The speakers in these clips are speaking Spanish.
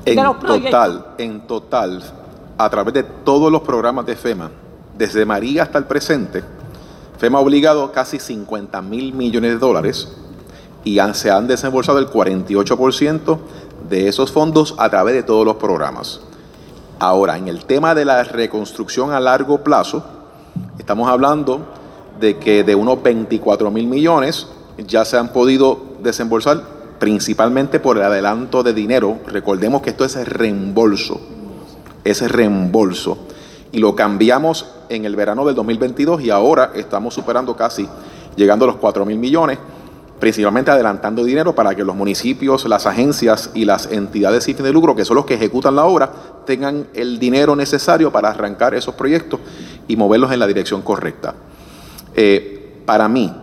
En total, a través de todos los programas de FEMA, desde María hasta el presente, FEMA ha obligado casi 50,000 millones de dólares y se han desembolsado el 48% de esos fondos a través de todos los programas. Ahora, en el tema de la reconstrucción a largo plazo, estamos hablando de que de unos 24,000 millones ya se han podido desembolsar principalmente por el adelanto de dinero. Recordemos que esto es reembolso, y lo cambiamos en el verano del 2022 y ahora estamos superando casi, llegando a los 4,000 millones, principalmente adelantando dinero para que los municipios, las agencias y las entidades sin fin de lucro, que son los que ejecutan la obra, tengan el dinero necesario para arrancar esos proyectos y moverlos en la dirección correcta. Para mí,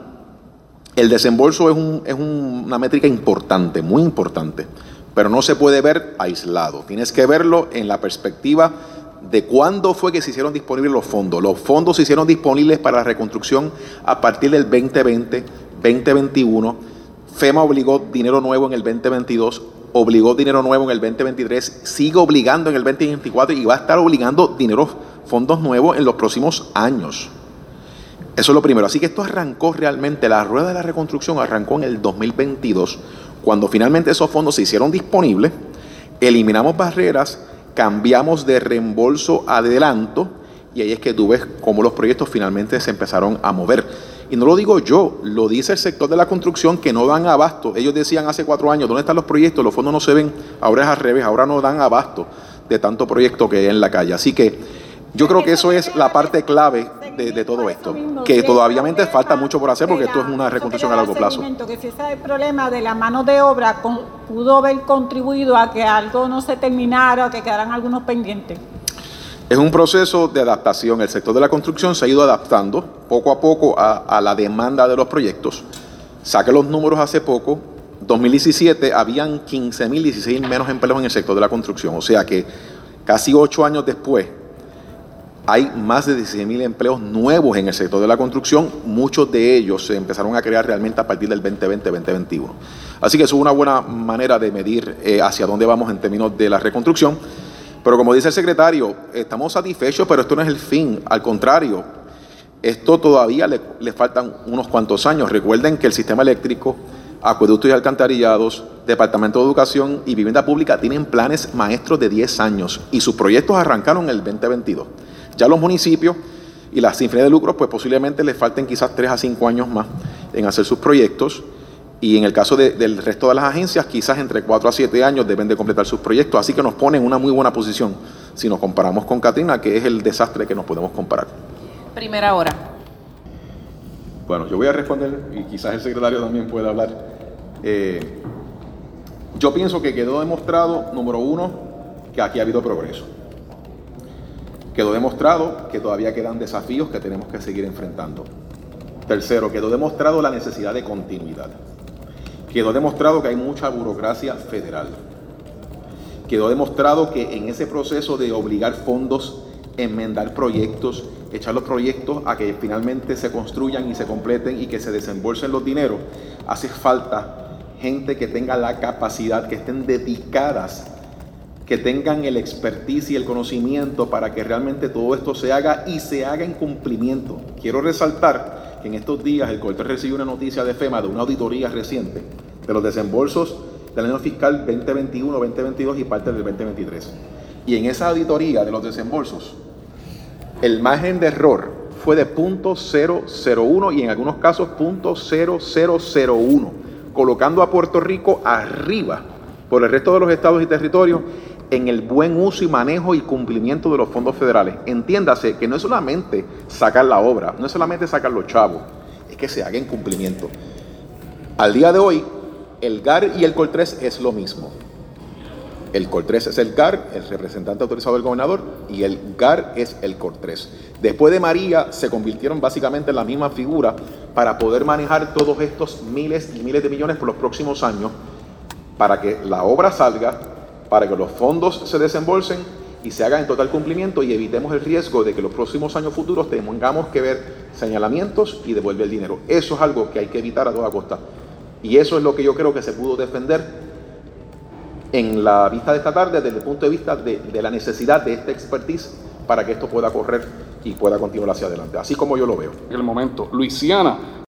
el desembolso es una métrica importante, muy importante, pero no se puede ver aislado. Tienes que verlo en la perspectiva de cuándo fue que se hicieron disponibles los fondos. Los fondos se hicieron disponibles para la reconstrucción a partir del 2020, 2021. FEMA obligó dinero nuevo en el 2022, obligó dinero nuevo en el 2023, sigue obligando en el 2024 y va a estar obligando fondos nuevos en los próximos años. Eso es lo primero. Así que esto arrancó realmente, la rueda de la reconstrucción arrancó en el 2022, cuando finalmente esos fondos se hicieron disponibles, eliminamos barreras, cambiamos de reembolso a adelanto, y ahí es que tú ves cómo los proyectos finalmente se empezaron a mover. Y no lo digo yo, lo dice el sector de la construcción, que no dan abasto. Ellos decían hace 4 años, ¿dónde están los proyectos? Los fondos no se ven, ahora es al revés, ahora no dan abasto de tanto proyecto que hay en la calle. Así que yo creo que eso es la parte clave de todo esto, que todavía falta mucho por hacer porque esto es una reconstrucción a largo plazo. Que si ese es el problema de la mano de obra, pudo haber contribuido a que algo no se terminara o que quedaran algunos pendientes. Es un proceso de adaptación. El sector de la construcción se ha ido adaptando poco a poco a la demanda de los proyectos. Saqué los números hace poco. 2017 habían 15,000, 16 menos empleos en el sector de la construcción. O sea que casi 8 años después hay más de 16,000 empleos nuevos en el sector de la construcción. Muchos de ellos se empezaron a crear realmente a partir del 2020, 2021. Así que eso es una buena manera de medir hacia dónde vamos en términos de la reconstrucción. Pero como dice el secretario, estamos satisfechos, pero esto no es el fin. Al contrario, esto todavía le faltan unos cuantos años. Recuerden que el sistema eléctrico, acueductos y alcantarillados, Departamento de Educación y Vivienda Pública tienen planes maestros de 10 años y sus proyectos arrancaron en el 2022. Ya los municipios y las sin fines de lucro, pues posiblemente les falten quizás 3 a 5 años más en hacer sus proyectos. Y en el caso del resto de las agencias, quizás entre 4 a 7 años deben de completar sus proyectos. Así que nos pone en una muy buena posición si nos comparamos con Katrina, que es el desastre que nos podemos comparar. Primera hora. Bueno, yo voy a responder y quizás el secretario también pueda hablar. Yo pienso que quedó demostrado, número uno, que aquí ha habido progreso. Quedó demostrado que todavía quedan desafíos que tenemos que seguir enfrentando. Tercero, quedó demostrado la necesidad de continuidad. Quedó demostrado que hay mucha burocracia federal. Quedó demostrado que en ese proceso de obligar fondos, enmendar proyectos, echar los proyectos a que finalmente se construyan y se completen y que se desembolsen los dineros, hace falta gente que tenga la capacidad, que estén dedicadas, que tengan el expertise y el conocimiento para que realmente todo esto se haga y se haga en cumplimiento. Quiero resaltar que en estos días el CORTES recibió una noticia de FEMA de una auditoría reciente de los desembolsos del año fiscal 2021, 2022 y parte del 2023. Y en esa auditoría de los desembolsos, el margen de error fue de 0.001 y en algunos casos 0.0001, colocando a Puerto Rico arriba por el resto de los estados y territorios en el buen uso y manejo y cumplimiento de los fondos federales. Entiéndase que no es solamente sacar la obra, no es solamente sacar los chavos, es que se haga en cumplimiento. Al día de hoy, el GAR y el COR3 es lo mismo. El COR3 es el GAR, el representante autorizado del gobernador, y el GAR es el COR3. Después de María, se convirtieron básicamente en la misma figura para poder manejar todos estos miles y miles de millones por los próximos años, para que la obra salga, para que los fondos se desembolsen y se hagan en total cumplimiento y evitemos el riesgo de que los próximos años futuros tengamos que ver señalamientos y devolver el dinero. Eso es algo que hay que evitar a toda costa. Y eso es lo que yo creo que se pudo defender en la vista de esta tarde desde el punto de vista de la necesidad de esta expertise para que esto pueda correr y pueda continuar hacia adelante, así como yo lo veo. En el momento, Luisiana